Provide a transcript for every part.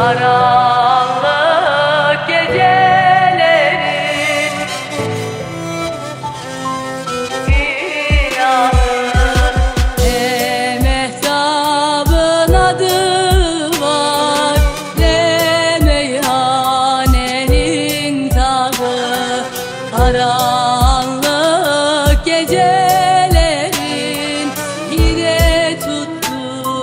karanlık gecelerin inanır. Ne mehtabın adı var, ne meyhanenin tadı. Karanlık gecelerin yine tuttu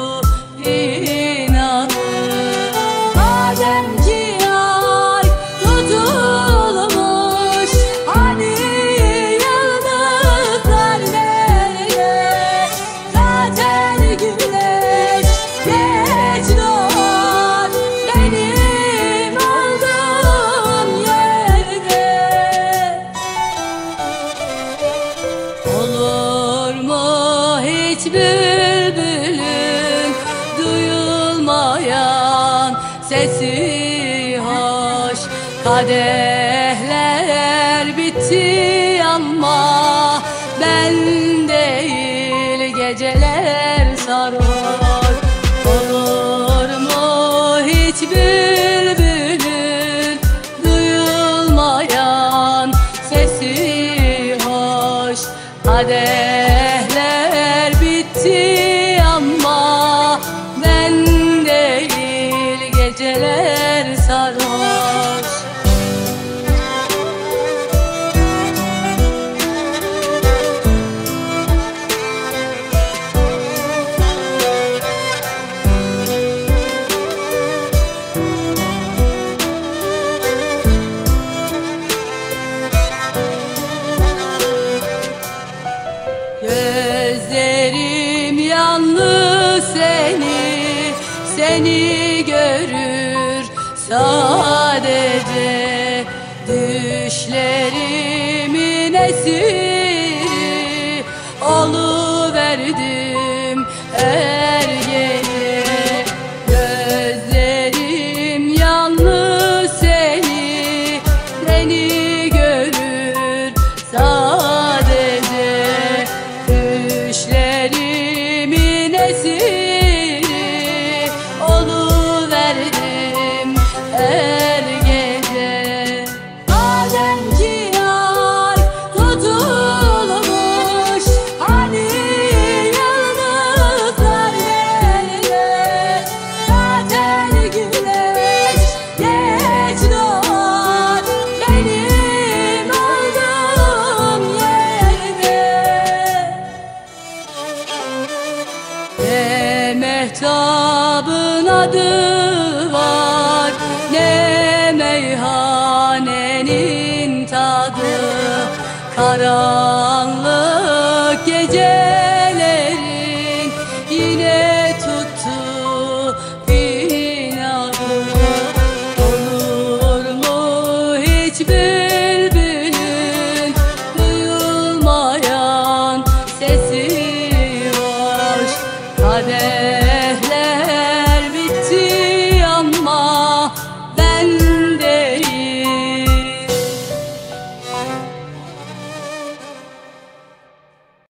inadı. Madem ki ay tutulmuş, hani yıldızlar nerede? Zaten güneş geç doğar benim olduğum yerde. Olur mu hiç bülbülün duyulmayan sesi hoş? Kadehler bitti ama ben değil geceler sarhoş. Olur mu hiç bülbülün duyulmayan sesi hoş? Kadehler bitti ama ben değil geceler sarhoş. Gözlerim yalnız seni görür sadece. Düşlerimin esiri oluverdim her gece. Gözlerim yalnız seni görür sadece. Düşlerimin esiri oluverdim her gece. Madem ki ay tutulmuş, hani yıldızlar nerede? Zaten güneş geç doğar benim olduğum yerde. Ne mehtabın adı var, ne meyhanenin tadı. Karanlık gecelerin yine tuttu inadı. Olur mu hiç bülbülün duyulmayan sesi hoş? Kader